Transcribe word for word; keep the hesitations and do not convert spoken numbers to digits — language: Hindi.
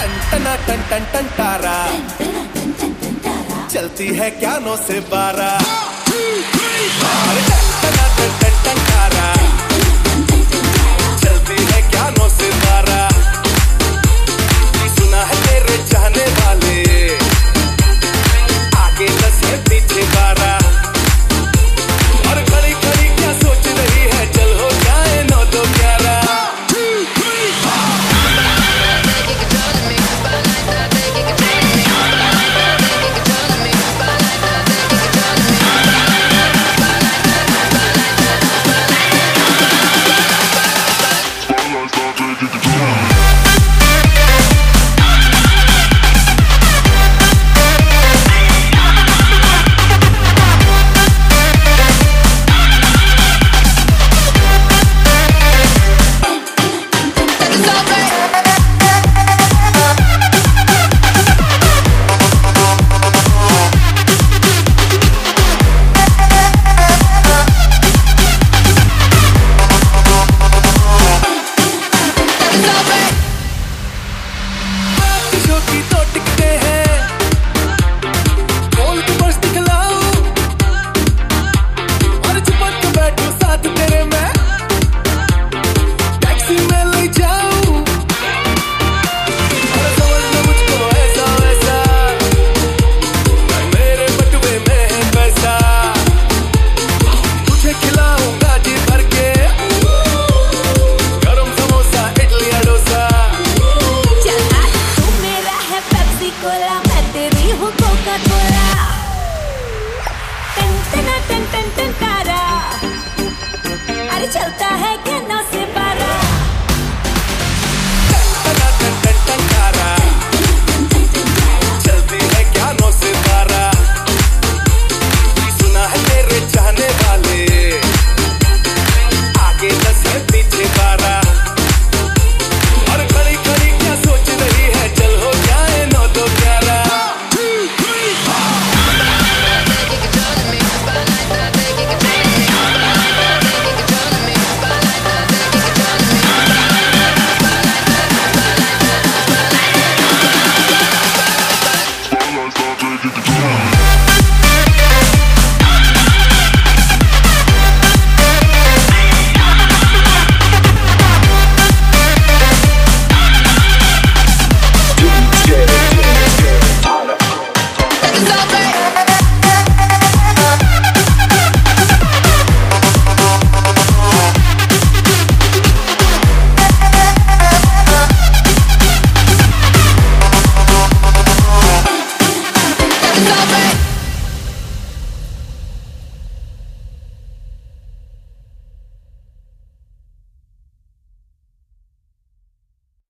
टन टन टन टन तारा चलती है क्या नौ से बारह। अरे टन टन टन टन तारा चलती है क्या नौ से बारह। सुना है तेरे चाहने वाले आगे दस है पीछे बारह। और खड़ी खड़ी क्या सोच रही है, चल हो जाए नौ तो ग्यारह। मैं तेरी हूँ कोका कोला।